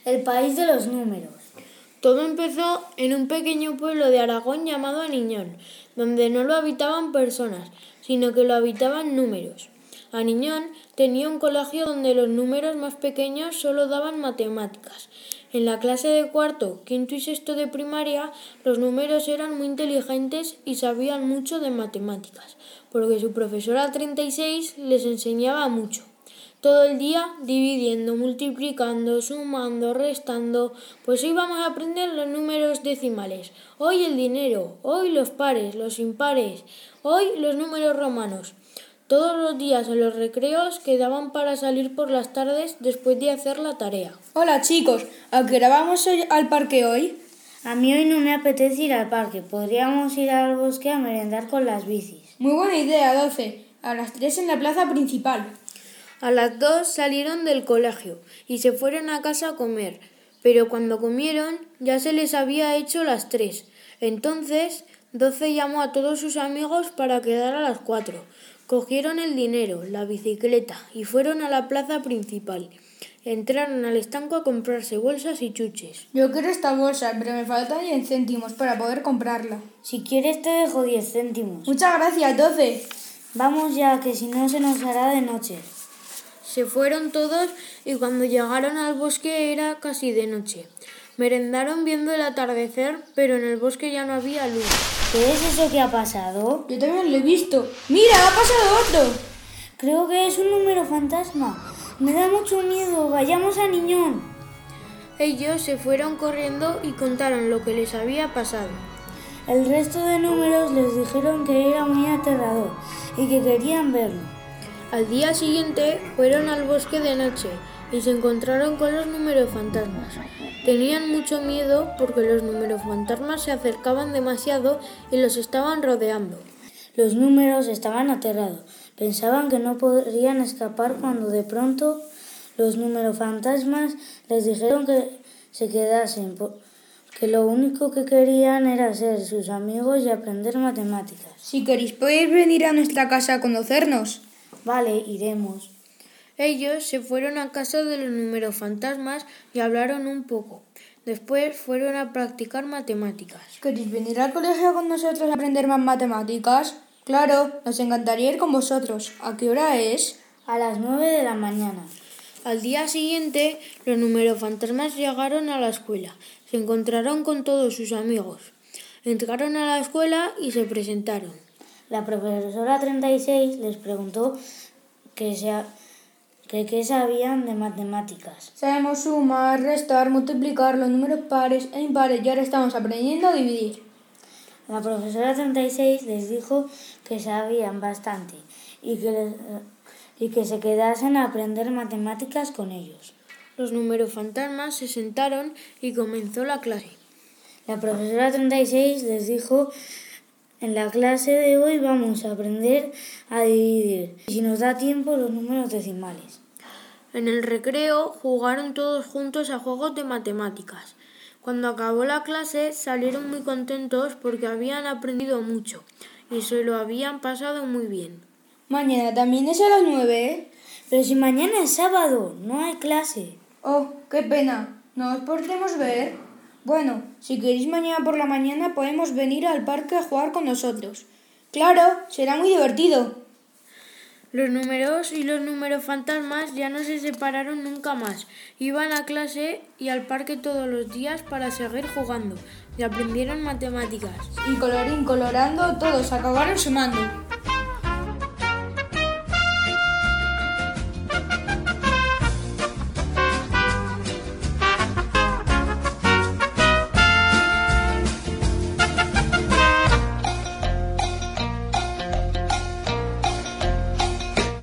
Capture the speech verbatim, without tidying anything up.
El país de los números. Todo empezó en un pequeño pueblo de Aragón llamado Aniñón, donde no lo habitaban personas, sino que lo habitaban números. Aniñón tenía un colegio donde los números más pequeños solo daban matemáticas. En la clase de cuarto, quinto y sexto de primaria, los números eran muy inteligentes y sabían mucho de matemáticas, porque su profesora treinta y seis les enseñaba mucho. Todo el día dividiendo, multiplicando, sumando, restando, pues hoy vamos a aprender los números decimales, hoy el dinero, hoy los pares, los impares, hoy los números romanos. Todos los días en los recreos quedaban para salir por las tardes después de hacer la tarea. Hola chicos, ¿a qué hora vamos al parque hoy? A mí hoy no me apetece ir al parque, podríamos ir al bosque a merendar con las bicis. Muy buena idea, doce. A las tres en la plaza principal. A las dos salieron del colegio y se fueron a casa a comer, pero cuando comieron ya se les había hecho las tres. Entonces, doce llamó a todos sus amigos para quedar a las cuatro. Cogieron el dinero, la bicicleta y fueron a la plaza principal. Entraron al estanco a comprarse bolsas y chuches. Yo quiero esta bolsa, pero me faltan diez céntimos para poder comprarla. Si quieres te dejo diez céntimos. Muchas gracias, doce. Vamos ya, que si no se nos hará de noche. Se fueron todos y cuando llegaron al bosque era casi de noche. Merendaron viendo el atardecer, pero en el bosque ya no había luz. ¿Qué es eso que ha pasado? Yo también lo he visto. ¡Mira, ha pasado otro! Creo que es un número fantasma. Me da mucho miedo. Vayamos a Aniñón. Ellos se fueron corriendo y contaron lo que les había pasado. El resto de números les dijeron que era muy aterrador y que querían verlo. Al día siguiente fueron al bosque de noche y se encontraron con los números fantasmas. Tenían mucho miedo porque los números fantasmas se acercaban demasiado y los estaban rodeando. Los números estaban aterrados. Pensaban que no podrían escapar cuando de pronto los números fantasmas les dijeron que se quedasen, que lo único que querían era ser sus amigos y aprender matemáticas. Si queréis podéis venir a nuestra casa a conocernos. Vale, iremos. Ellos se fueron a casa de los números fantasmas y hablaron un poco. Después fueron a practicar matemáticas. ¿Queréis venir al colegio con nosotros a aprender más matemáticas? Claro, nos encantaría ir con vosotros. ¿A qué hora es? A las nueve de la mañana. Al día siguiente, los números fantasmas llegaron a la escuela. Se encontraron con todos sus amigos. Entraron a la escuela y se presentaron. La profesora treinta y seis les preguntó que sea, que qué sabían de matemáticas. Sabemos sumar, restar, multiplicar los números pares e impares y ahora estamos aprendiendo a dividir. La profesora treinta y seis les dijo que sabían bastante y que, les, y que se quedasen a aprender matemáticas con ellos. Los números fantasmas se sentaron y comenzó la clase. La profesora treinta y seis les dijo: en la clase de hoy vamos a aprender a dividir, y si nos da tiempo, los números decimales. En el recreo jugaron todos juntos a juegos de matemáticas. Cuando acabó la clase salieron muy contentos porque habían aprendido mucho y se lo habían pasado muy bien. Mañana también es a las nueve, ¿eh? Pero si mañana es sábado, no hay clase. Oh, qué pena. ¿No os podremos ver? Bueno, si queréis mañana por la mañana podemos venir al parque a jugar con nosotros. Claro, será muy divertido. Los números y los números fantasmas ya no se separaron nunca más. Iban a clase y al parque todos los días para seguir jugando y aprendieron matemáticas. Y colorín colorando todos acabaron sumando.